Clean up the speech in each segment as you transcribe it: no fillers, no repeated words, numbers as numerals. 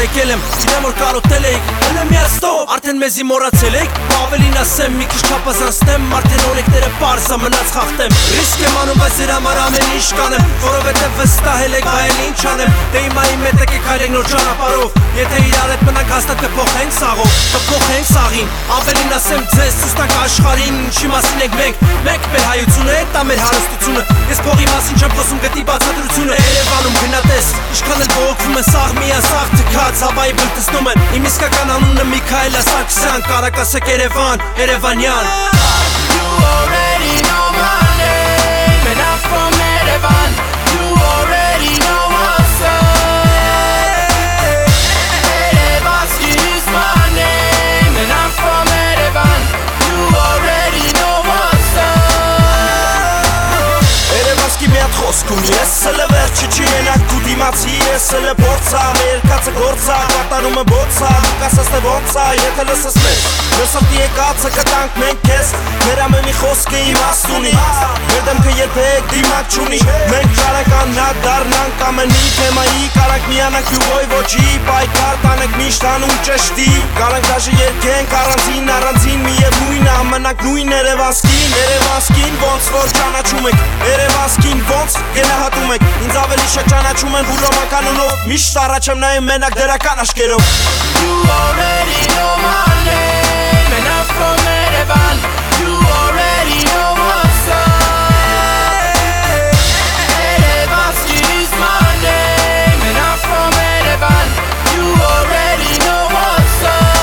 եկել եմ, իրեմ որ կարոտել էիք, էլ եմ միաստով, արդեն մեզի մոռացել էիք, ավելին ասեմ, մի քիչ չափազանցնեմ, արդեն օրենքները պարզ մնաց խախտեմ, ռիսկ եմ անում, բայց իր համար ամեն ինչ կանեմ, որովհետև վստահել եք, բայել ինչ անեմ, դե հիմա իմ հետ եկեք հայրենք նոր ճանապարհով, եթե իրար հետ մնանք հաստատ կփոխենք սաղով, կփոխենք սաղին, ավելին ասեմ ձեզ ցույց տանք աշխարհին, ինչի մասին ենք մենք մեր հայությունը, դա մեր հարստությունը, ես փողի մասին չեմ խոսում գտի բացատրությունը, Երևանում գնատես, ինչքան էլ բողոքվում են սաղ միասաղ թքած, հավայի բլտցնում են, իմ իսկական անունը Միքայել Սարգսյան, կարակ ասեք Երևան, Երևանյան. You already know my name, and I'm from Yerevan. You already know what's up. Yerevanski is my name, and I'm from Yerevan. You already know what's up. Երևանսկի մի հատ խոսք ունի, ես էլ է վերջը չի ենակ դու դիմացի, ես էլ է փորձա, երկացը գործա, կատարումը բոցա, կասած թե ոնց է, եթե լսես մեզ, մեր սրտի եկածը կտանք մենք քեզ, մեր ամեն մի խոսքը իմաստ ունի, մեր դեմքը երբեք դիմակ չունի, մենք շարականակ դառնանք ամեն մի թեմայի, կարանք միանանք յուղոյ ոչի, պայքար տանենք միշտ անուն ճշտի, կարանք դաժե երկենք առանձին միևնույն ամենակ նույն Երևանսկին ոնց որ ճանաչում եք, Երևանսկին ոնց գնահատում եք, ինձ ավելի շատ ճանաչում են բուրոմական ունով, միշտ առաջ եմ նայում մենակ դրական աչքերով. You already know my name, and I'm from Yerevan. You already know what's up. Yerevanski is my name, and I'm from Yerevan. You already know what's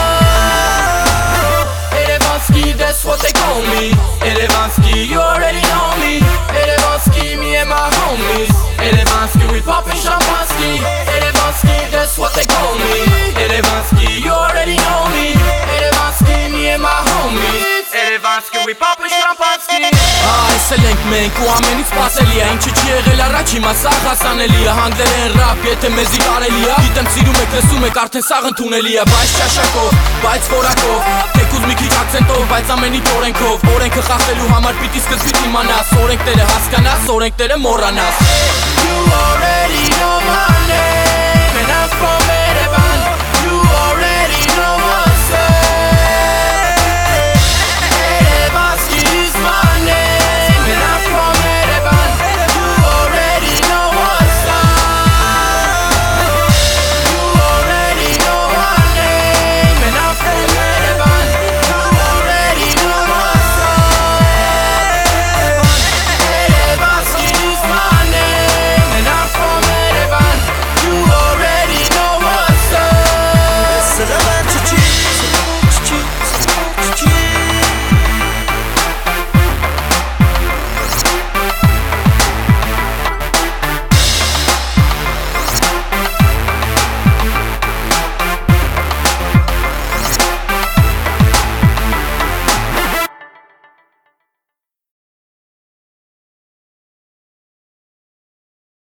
up. Yerevanski, that's what they call me. Yerevanski, you already know me. Yerevanski, me and my homies. Yerevanski, we poppin' champagne. Yerevanski, that's what they call me. Yerevanski, you already know me. Yerevanski, me and my homies. Yerevanski, we poppin' champagne. Այս էլ ենք մենք ու ամենից սպասելի է, ինչը չի եղել առաջ հիմա սաղ հասանելի է, հանգլեր են ռապ, եթե մեզի կարելի է, գիտեմ սիրում եք, լսում եք, արդեն սաղ ընդունելի է, բայց ճաշակով, բայց որակով, թեկուզ մի քիչ ակցենտով, բայց ամեն ինչ օրենքով, օրենքը խախտելու համար պիտի սկզբից իմանաս, օրենքները հասկանաս, օրենքները մոռանաս. You already